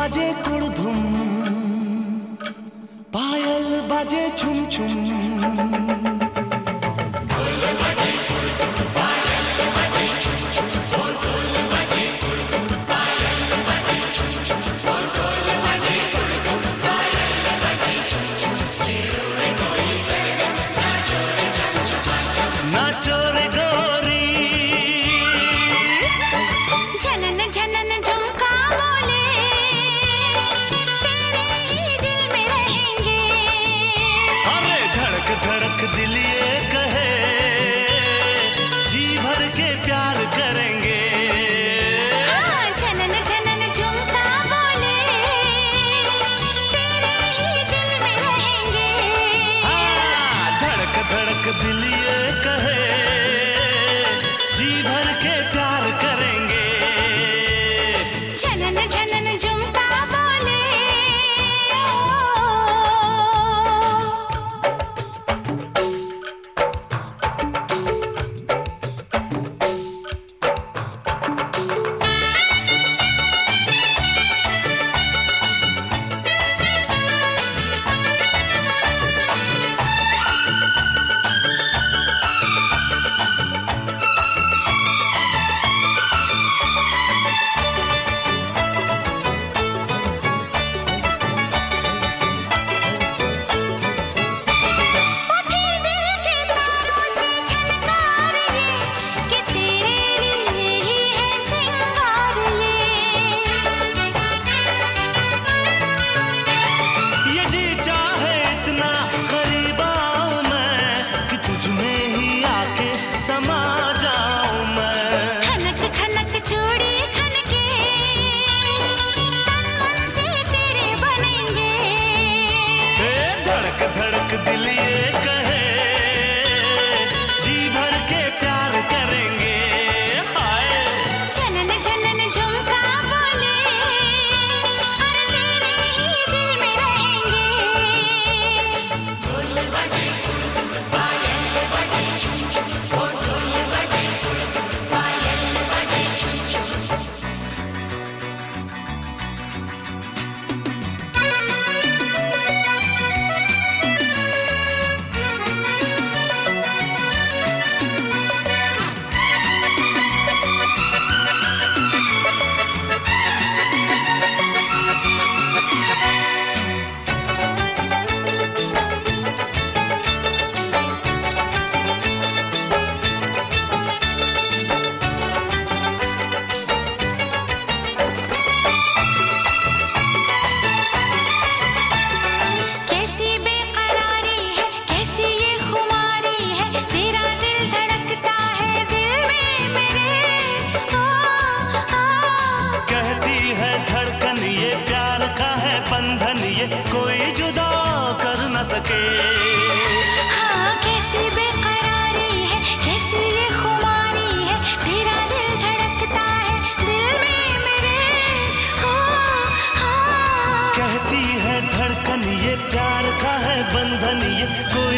बाजे कुड़धुम, पायल बाजे छुम छुम। ढोल बाजे कुड़धुम, पायल बाजे छुम छुम। ढोल बाजे कुड़धुम, पायल बाजे छुम छुम। ढोल बाजे कुड़धुम, पायल बाजे छुम छुम। चिड़ू रे कोई सरगम, नाचो रे चम चम चम। नाचो रे गोरी, झनन झनन झुमका बोले, तेरे ही दिल में रहेंगे। अरे धड़क धड़क दिल ये कहे, जी भर के प्यार करेंगे। हाँ, झनन झनन झुमका बोले, तेरे ही दिल में रहेंगे। हाँ, धड़क धड़क दिल ये कहे, जी भर के प्यार करेंगे। झनन झनन झुमका बोले। उठे दिल के तारों से झनकार ये, कि तेरे लिए ही है सिंगार ये जी चाहे इतना करीब आऊं मैं, कि तुझ में ही आके समा जाऊं मैं। खनक खनक चूड़ी खनके, तन मन से तेरे बनेंगे। ए, धड़क धड़क दिल ये कहे, जी भर के प्यार करेंगे। हाय, झनन झनन झुमका बोले, अरे तेरे ही दिल में रहेंगे। ढोल बजे कुड़धुम, पायल बजे छुम छुम। ओ ढोल बजे कुड़धुम, पायल बजे छुम छुम। कैसी बेकरारी है, कैसी ये खुमारी है, तेरा दिल धड़कता है दिल में मेरे। ओ, ओ, कहती है धड़कन ये प्यार का है बंधन, ये कोई जुदा कर न सके। हाँ, कैसी बेकरारी है, कैसी ये खुमारी है, तेरा दिल धड़कता है दिल में मेरे। ओ, ओ, कहती है धड़कन ये प्यार का है बंधन, ये कोई